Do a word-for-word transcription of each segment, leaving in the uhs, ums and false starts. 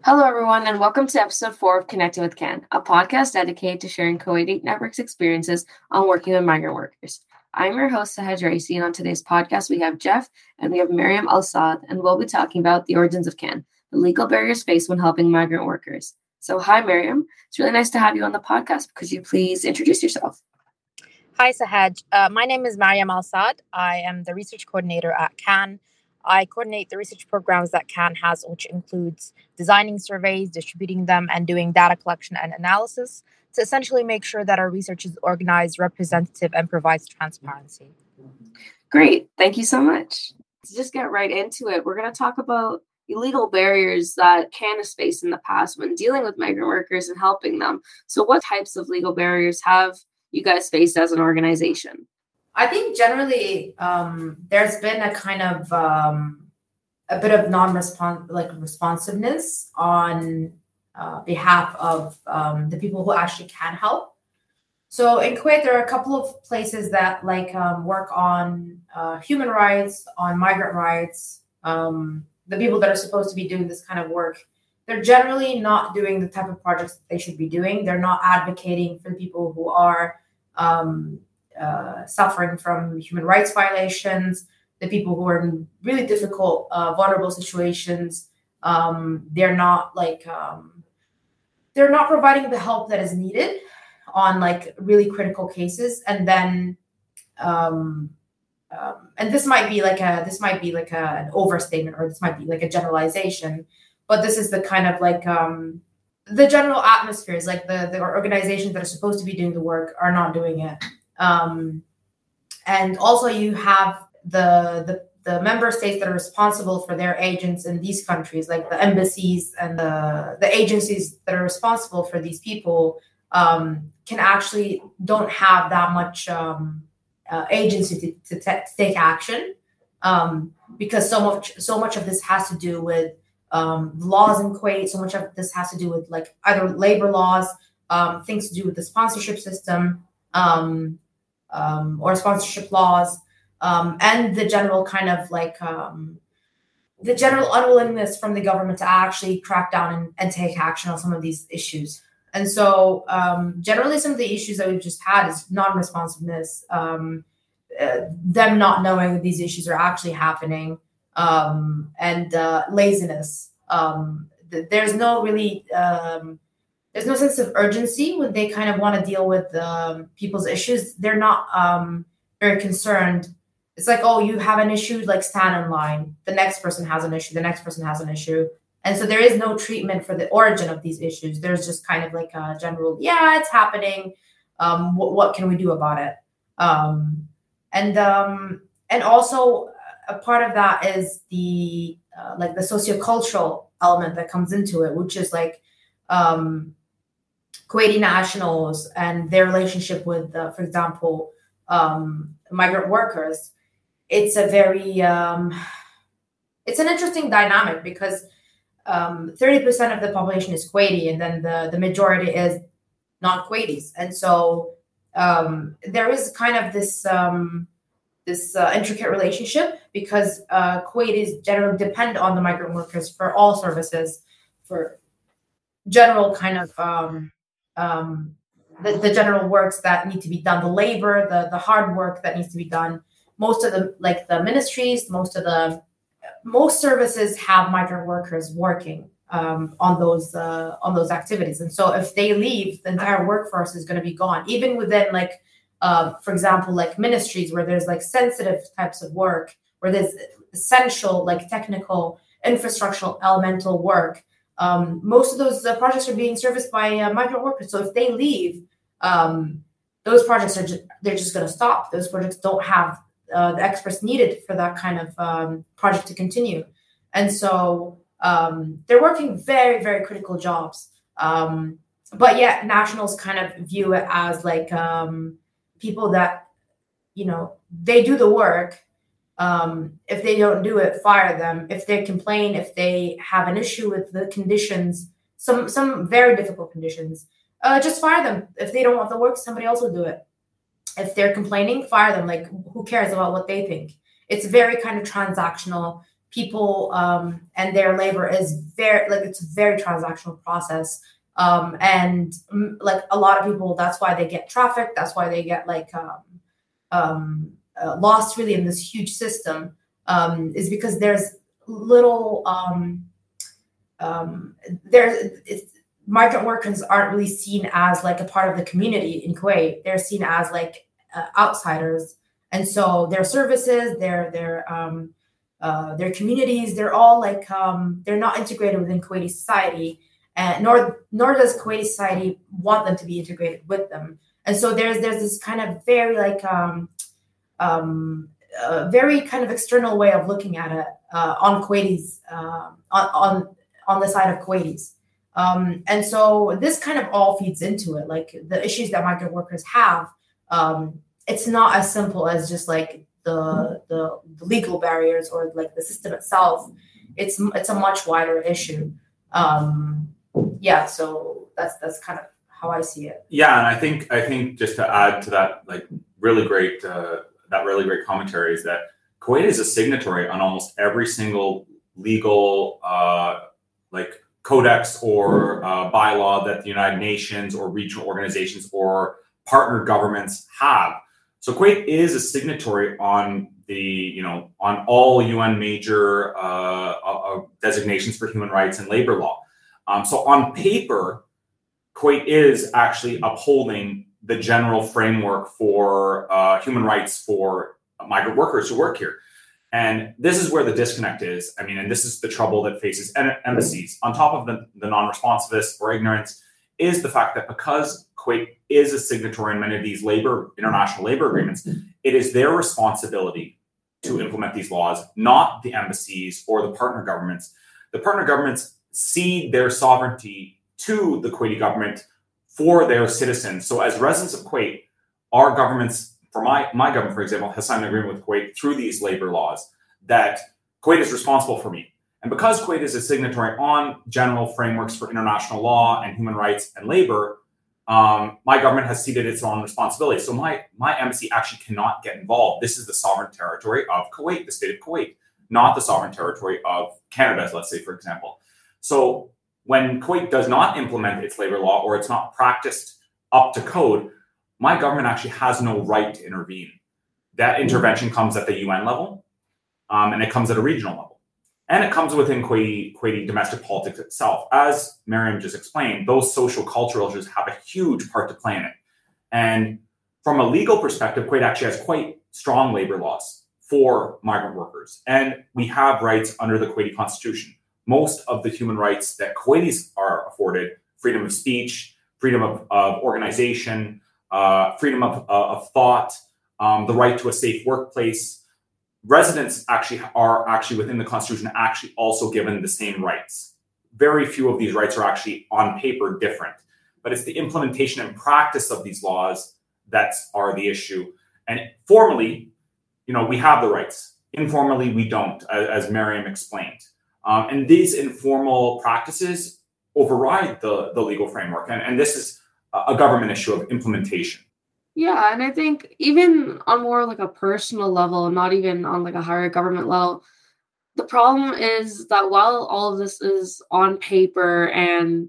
Hello, everyone, and welcome to episode four of Connecting with CAN, a podcast dedicated to sharing Kuwaiti Network's experiences on working with migrant workers. I'm your host, Sahaj Raisi, and on today's podcast, we have Jeff and we have Miriam Al-Saad, and we'll be talking about the origins of CAN, the legal barriers faced when helping migrant workers. So, hi, Miriam. It's really nice to have you on the podcast. Could you please introduce yourself? Hi, Sahaj. Uh, my name is Mariam Al-Saad. I am the research coordinator at CAN. I coordinate the research programs that CAN has, which includes designing surveys, distributing them, and doing data collection and analysis to essentially make sure that our research is organized, representative, and provides transparency. Great. Thank you so much. To just get right into it, we're going to talk about illegal barriers that CAN has faced in the past when dealing with migrant workers and helping them. So what types of legal barriers have you guys faced as an organization? I think generally um, there's been a kind of um, a bit of non-respons like responsiveness on uh, behalf of um, the people who actually can help. So in Kuwait, there are a couple of places that like um, work on uh, human rights, on migrant rights. Um, the people that are supposed to be doing this kind of work, they're generally not doing the type of projects that they should be doing. They're not advocating for the people who are um, Uh, suffering from human rights violations, the people who are in really difficult, uh, vulnerable situations. Um, they're not like um, they're not providing the help that is needed on like really critical cases. And then, um, um, and this might be like a this might be like a, an overstatement, or this might be like a generalization, but this is the kind of like um, the general atmosphere is like the the organizations that are supposed to be doing the work are not doing it. Um, and also you have the, the the member states that are responsible for their agents in these countries, like the embassies and the, the agencies that are responsible for these people, um, can actually don't have that much um, uh, agency to, to, te- to take action, um, because so much so much of this has to do with um, laws in Kuwait. So much of this has to do with like either labor laws, um, things to do with the sponsorship system. Um, Um, or sponsorship laws, um, and the general kind of like um, the general unwillingness from the government to actually crack down and, and take action on some of these issues. And so um, generally some of the issues that we've just had is non-responsiveness, um, uh, them not knowing that these issues are actually happening, um, and uh, laziness. Um, th- there's no really... Um, There's no sense of urgency when they kind of want to deal with um, people's issues. They're not um, very concerned. It's like, oh, you have an issue, like stand in line. The next person has an issue. The next person has an issue. And so there is no treatment for the origin of these issues. There's just kind of like a general, yeah, it's happening. Um, what, what can we do about it? Um, and um, and also a part of that is the uh, like the sociocultural element that comes into it, which is like, um, Kuwaiti nationals and their relationship with, uh, for example, um, migrant workers. It's a very, um, it's an interesting dynamic because um, thirty percent of the population is Kuwaiti, and then the, the majority is non-Kuwaitis. And so um, there is kind of this um, this uh, intricate relationship because uh, Kuwaitis generally depend on the migrant workers for all services, for general kind of um, Um, the, the general works that need to be done, the labor, the the hard work that needs to be done. Most of the like the ministries, most of the most services have migrant workers working um, on those uh, on those activities, and so if they leave, the entire workforce is going to be gone. Even within like, uh, for example, like ministries where there's like sensitive types of work, where there's essential like technical, infrastructural, elemental work. Um, most of those uh, projects are being serviced by uh, migrant workers. So if they leave, um, those projects are just, they're just going to stop. Those projects don't have uh, the experts needed for that kind of um, project to continue. And so um, they're working very, very critical jobs. Um, but yet nationals kind of view it as like um, people that, you know, they do the work. Um, if they don't do it, fire them. If they complain, if they have an issue with the conditions, some some very difficult conditions, uh, just fire them. If they don't want the work, somebody else will do it. If they're complaining, fire them. Like, who cares about what they think? It's very kind of transactional. people um, and their labor is very like it's a very transactional process. Um, and mm, like a lot of people, that's why they get trafficked. That's why they get like um, um, uh, lost really in this huge system um, is because there's little um, um, there's it's, migrant workers aren't really seen as like a part of the community in Kuwait. They're seen as like uh, outsiders, and so their services, their their um, uh, their communities, they're all like um, they're not integrated within Kuwaiti society, and nor nor does Kuwaiti society want them to be integrated with them. And so there's there's this kind of very like um, um, uh, very kind of external way of looking at it uh, on Kuwaitis uh, on on on the side of Kuwaitis. Um, and so this kind of all feeds into it, like the issues that migrant workers have. Um, it's not as simple as just like the, the the legal barriers or like the system itself. It's it's a much wider issue. Um, yeah, so that's that's kind of how I see it. Yeah, and I think I think just to add to that, like really great uh, that really great commentary is that Kuwait is a signatory on almost every single legal uh, like. codex or uh, bylaw that the United Nations or regional organizations or partner governments have. So Kuwait is a signatory on the, you know, on all U N major uh, uh, designations for human rights and labor law. Um, so on paper, Kuwait is actually upholding the general framework for uh, human rights for migrant workers who work here. And this is where the disconnect is. I mean, and this is the trouble that faces embassies. On top of the, the non-responsiveness or ignorance is the fact that because Kuwait is a signatory in many of these labor, international labor agreements, it is their responsibility to implement these laws, not the embassies or the partner governments. The partner governments cede their sovereignty to the Kuwaiti government for their citizens. So as residents of Kuwait, our governments, for my, my government, for example, has signed an agreement with Kuwait through these labor laws that Kuwait is responsible for me. And because Kuwait is a signatory on general frameworks for international law and human rights and labor, um, my government has ceded its own responsibility. So my, my embassy actually cannot get involved. This is the sovereign territory of Kuwait, the state of Kuwait, not the sovereign territory of Canada, let's say, for example. So when Kuwait does not implement its labor law or it's not practiced up to code, my government actually has no right to intervene. That intervention comes at the U N level, um, and it comes at a regional level. And it comes within Kuwaiti, Kuwaiti domestic politics itself. As Mariam just explained, those social cultural issues have a huge part to play in it. And from a legal perspective, Kuwait actually has quite strong labor laws for migrant workers. And we have rights under the Kuwaiti constitution. Most of the human rights that Kuwaitis are afforded, freedom of speech, freedom of, of organization, Uh, freedom of, uh, of thought, um, the right to a safe workplace. Residents actually are actually within the Constitution actually also given the same rights. Very few of these rights are actually on paper different, but it's the implementation and practice of these laws that are the issue. And formally, you know, we have the rights. Informally, we don't, as, as Mariam explained. Um, and these informal practices override the, the legal framework. And, and this is a government issue of implementation. Yeah, and I think even on more like a personal level, not even on like a higher government level, the problem is that while all of this is on paper and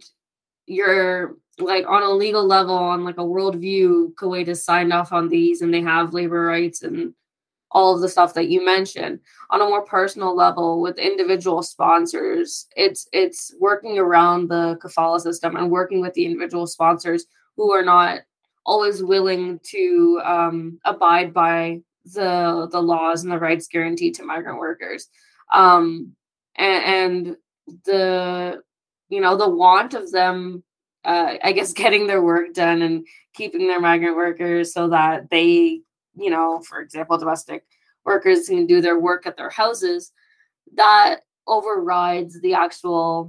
you're like on a legal level, on like a worldview, Kuwait has signed off on these and they have labor rights and all of the stuff that you mentioned. On a more personal level with individual sponsors, it's it's working around the kafala system and working with the individual sponsors who are not always willing to um, abide by the the laws and the rights guaranteed to migrant workers. Um, and, and the, you know, the want of them, uh, I guess, getting their work done and keeping their migrant workers so that they, you know, for example, domestic workers can do their work at their houses, that overrides the actual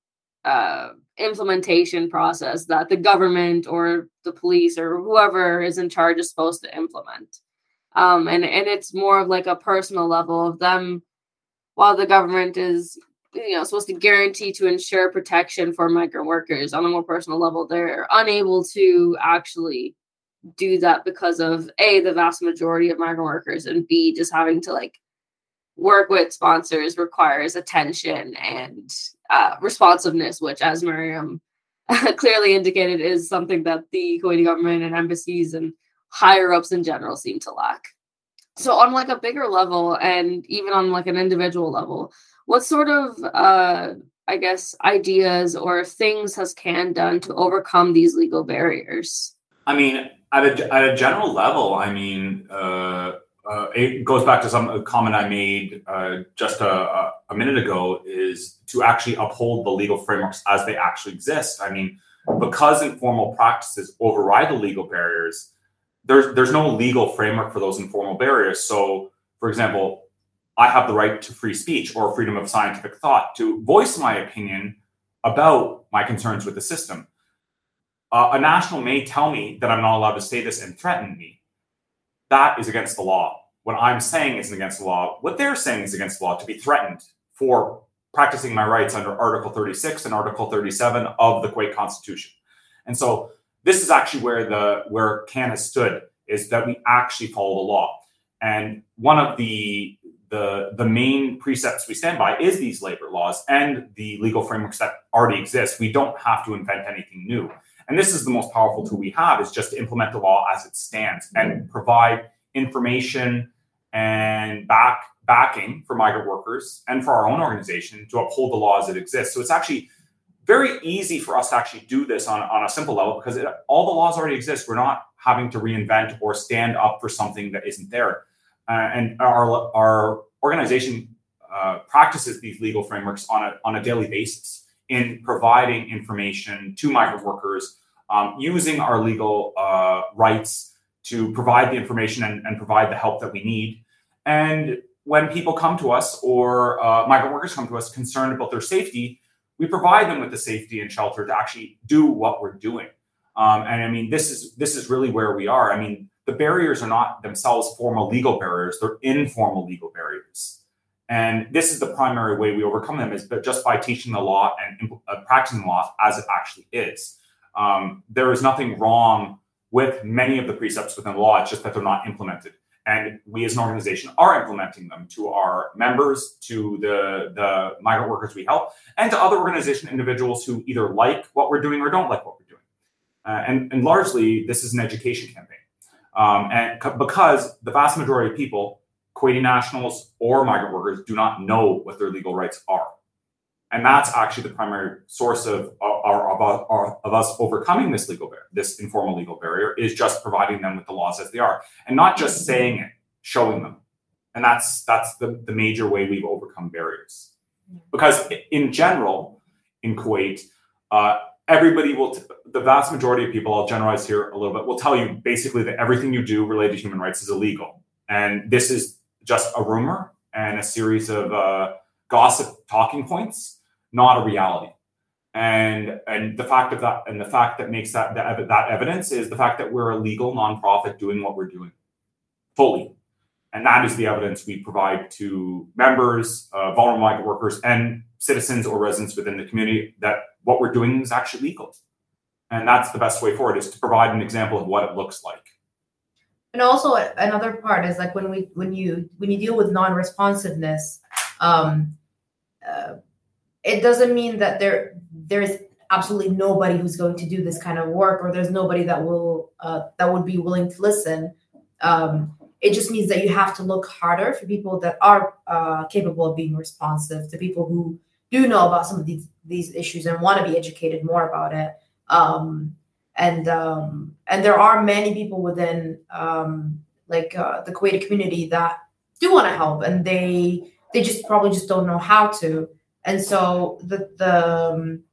uh, implementation process that the government or the police or whoever is in charge is supposed to implement. Um, and, and it's more of like a personal level of them, while the government is, you know, supposed to guarantee to ensure protection for migrant workers on a more personal level, they're unable to actually do that because of A, the vast majority of migrant workers, and B, just having to like work with sponsors requires attention and uh, responsiveness, which, as Miriam clearly indicated, is something that the Kuwaiti government and embassies and higher ups in general seem to lack. So on like a bigger level and even on like an individual level, what sort of, uh, I guess, ideas or things has CAN done to overcome these legal barriers? I mean, at a, at a general level, I mean, uh, uh, it goes back to some a comment I made uh, just a, a minute ago, is to actually uphold the legal frameworks as they actually exist. I mean, because informal practices override the legal barriers, there's there's no legal framework for those informal barriers. So, for example, I have the right to free speech or freedom of scientific thought to voice my opinion about my concerns with the system. Uh, a national may tell me that I'm not allowed to say this and threaten me. That is against the law. What I'm saying isn't against the law. What they're saying is against the law, to be threatened for practicing my rights under Article thirty-six and Article thirty-seven of the Kuwait Constitution. And so this is actually where the where CAN has stood, is that we actually follow the law. And one of the the the main precepts we stand by is these labor laws and the legal frameworks that already exist. We don't have to invent anything new. And this is the most powerful tool we have, is just to implement the law as it stands and provide information and back backing for migrant workers and for our own organization to uphold the law as it exists. So it's actually very easy for us to actually do this on, on a simple level, because it, all the laws already exist. We're not having to reinvent or stand up for something that isn't there. Uh, and our, our organization uh, practices these legal frameworks on a, on a daily basis in providing information to migrant workers, um, using our legal uh, rights to provide the information and, and provide the help that we need. And when people come to us, or uh, migrant workers come to us concerned about their safety, we provide them with the safety and shelter to actually do what we're doing. Um, and I mean, this is this is really where we are. I mean, the barriers are not themselves formal legal barriers, they're informal legal barriers. And this is the primary way we overcome them, is but just by teaching the law and uh, practicing the law as it actually is. Um, there is nothing wrong with many of the precepts within the law, it's just that they're not implemented. And we as an organization are implementing them to our members, to the, the migrant workers we help, and to other organization individuals who either like what we're doing or don't like what we're doing. Uh, and, and largely, this is an education campaign. Um, and c- because the vast majority of people, Kuwaiti nationals or migrant workers, do not know what their legal rights are. And that's actually the primary source of, of, of, of us overcoming this legal barrier, this informal legal barrier, is just providing them with the laws as they are, and not just saying it, showing them. And that's that's the, the major way we've overcome barriers. Because in general, in Kuwait, uh, everybody will, t- the vast majority of people, I'll generalize here a little bit, will tell you basically that everything you do related to human rights is illegal. And this is just a rumor and a series of uh, gossip talking points, not a reality. And and the fact of that, and the fact that makes that that, that evidence is the fact that we're a legal nonprofit doing what we're doing fully. And that is the evidence we provide to members, uh, vulnerable migrant workers, and citizens or residents within the community, that what we're doing is actually legal. And that's the best way forward, is to provide an example of what it looks like. And also another part is like when we when you when you deal with non-responsiveness, um, uh, it doesn't mean that there there's absolutely nobody who's going to do this kind of work, or there's nobody that will uh, that would be willing to listen. Um, it just means that you have to look harder for people that are uh, capable of being responsive, to people who do know about some of these these issues and want to be educated more about it. Um, And um, and there are many people within um, like uh, the Kuwaiti community that do want to help, and they they just probably just don't know how to. And so the the um,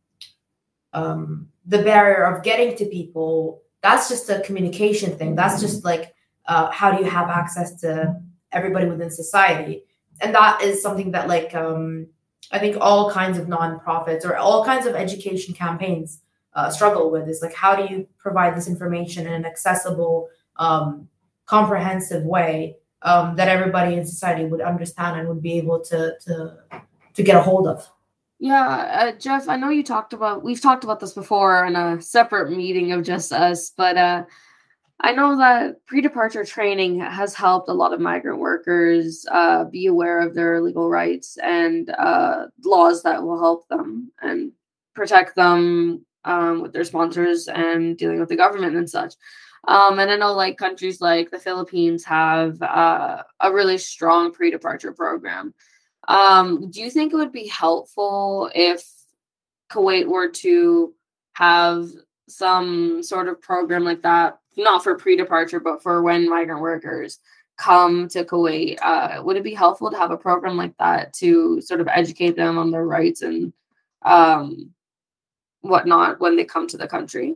um, the barrier of getting to people, that's just a communication thing. That's just like uh, how do you have access to everybody within society? And that is something that like um, I think all kinds of nonprofits or all kinds of education campaigns Uh, struggle with, is like, how do you provide this information in an accessible, um, comprehensive way um, that everybody in society would understand and would be able to to to get a hold of? Yeah, uh, Jeff, I know you talked about, we've talked about this before in a separate meeting of just us, but uh, I know that pre-departure training has helped a lot of migrant workers uh, be aware of their legal rights and uh, laws that will help them and protect them um, with their sponsors and dealing with the government and such. Um, and I know like countries like the Philippines have uh, a really strong pre-departure program. Um, do you think it would be helpful if Kuwait were to have some sort of program like that, not for pre-departure, but for when migrant workers come to Kuwait? Uh, would it be helpful to have a program like that to sort of educate them on their rights and um, whatnot when they come to the country?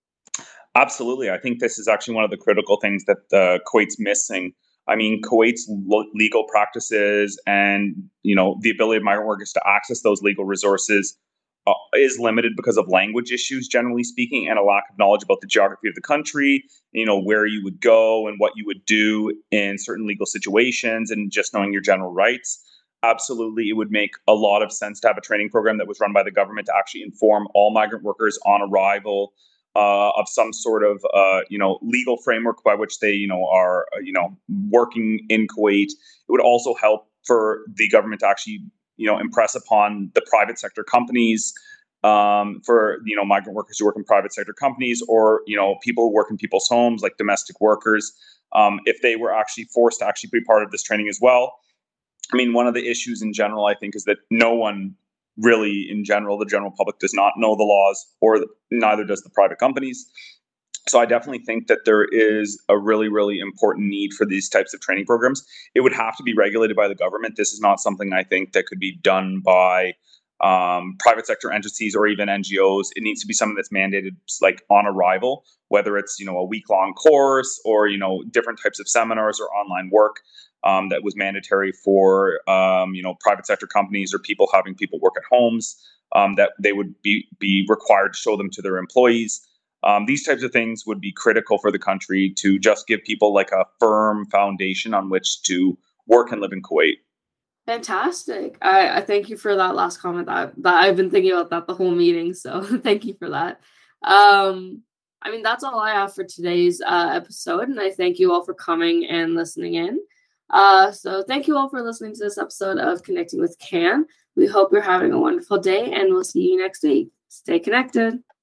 Absolutely. I think this is actually one of the critical things that uh, Kuwait's missing. I mean, Kuwait's lo- legal practices and, you know, the ability of migrant workers to access those legal resources uh, is limited because of language issues, generally speaking, and a lack of knowledge about the geography of the country, you know, where you would go and what you would do in certain legal situations, and just knowing your general rights. Absolutely, it would make a lot of sense to have a training program that was run by the government to actually inform all migrant workers on arrival Uh, of some sort of, uh, you know, legal framework by which they, you know, are, uh, you know, working in Kuwait. It would also help for the government to actually, you know, impress upon the private sector companies, um, for, you know, migrant workers who work in private sector companies, or, you know, people who work in people's homes, like domestic workers, um, if they were actually forced to actually be part of this training as well. I mean, one of the issues in general, I think, is that no one really, in general, the general public does not know the laws, or the, neither does the private companies. So I definitely think that there is a really, really important need for these types of training programs. It would have to be regulated by the government. This is not something I think that could be done by um, private sector entities or even N G Os. It needs to be something that's mandated, like on arrival, whether it's, you know, a week long course or, you know, different types of seminars or online work. Um, that was mandatory for, um, you know, private sector companies or people having people work at homes, um, that they would be, be required to show them to their employees. Um, these types of things would be critical for the country to just give people like a firm foundation on which to work and live in Kuwait. Fantastic. I, I thank you for that last comment. That, that I've been thinking about that the whole meeting. So thank you for that. Um, I mean, that's all I have for today's uh, episode. And I thank you all for coming and listening in. Uh, so thank you all for listening to this episode of Connecting with Can. We hope you're having a wonderful day, and we'll see you next week. Stay connected.